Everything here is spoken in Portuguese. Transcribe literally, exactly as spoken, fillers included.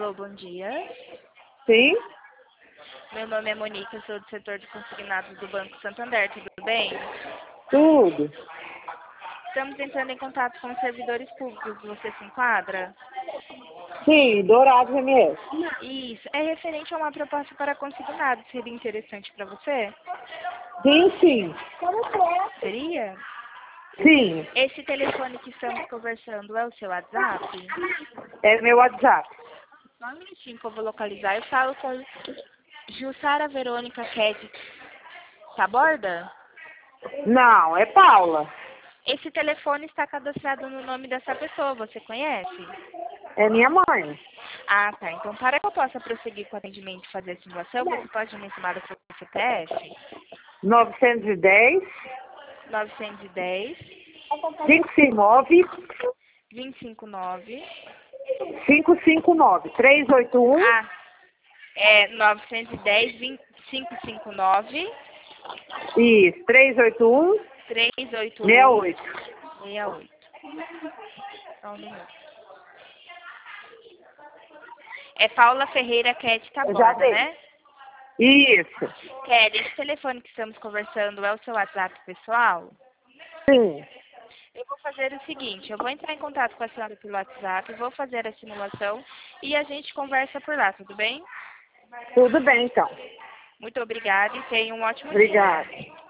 Alô, bom dia. Sim? Meu nome é Monique, eu sou do setor de consignados do Banco Santander, tudo bem? Tudo. Estamos entrando em contato com os servidores públicos, você se enquadra? Sim, Dourado M S. Isso, é referente a uma proposta para consignados, seria interessante para você? Sim, sim. Seria? Sim, Esse telefone que estamos conversando é o seu WhatsApp? é meu WhatsApp. Só um minutinho que eu vou localizar. Eu falo com Jussara Verônica Ked Taborda? Não, é Paula. Esse telefone está cadastrado no nome dessa pessoa, você conhece? É minha mãe. Ah, tá. Então, para que eu possa prosseguir com o atendimento e fazer a simulação, você pode me informar o seu C P F? novecentos e dez, novecentos e dez, cinco cinco nove, vinte e cinco nove. cinco cinco nove, três oito um. Ah, é novecentos e dez, vinte, cinco cinco nove, Isso, três oito um, três oito seis um, oito. seis oito. Só um minuto. É Paula Ferreira Cat Eu já Taborda, dei. né? Isso. Kelly, esse telefone que estamos conversando é o seu WhatsApp pessoal? Sim. Eu vou fazer o seguinte, eu vou entrar em contato com a senhora pelo WhatsApp, vou fazer a simulação e a gente conversa por lá, tudo bem? Tudo bem, então. Muito obrigada e tenha um ótimo dia. Obrigada.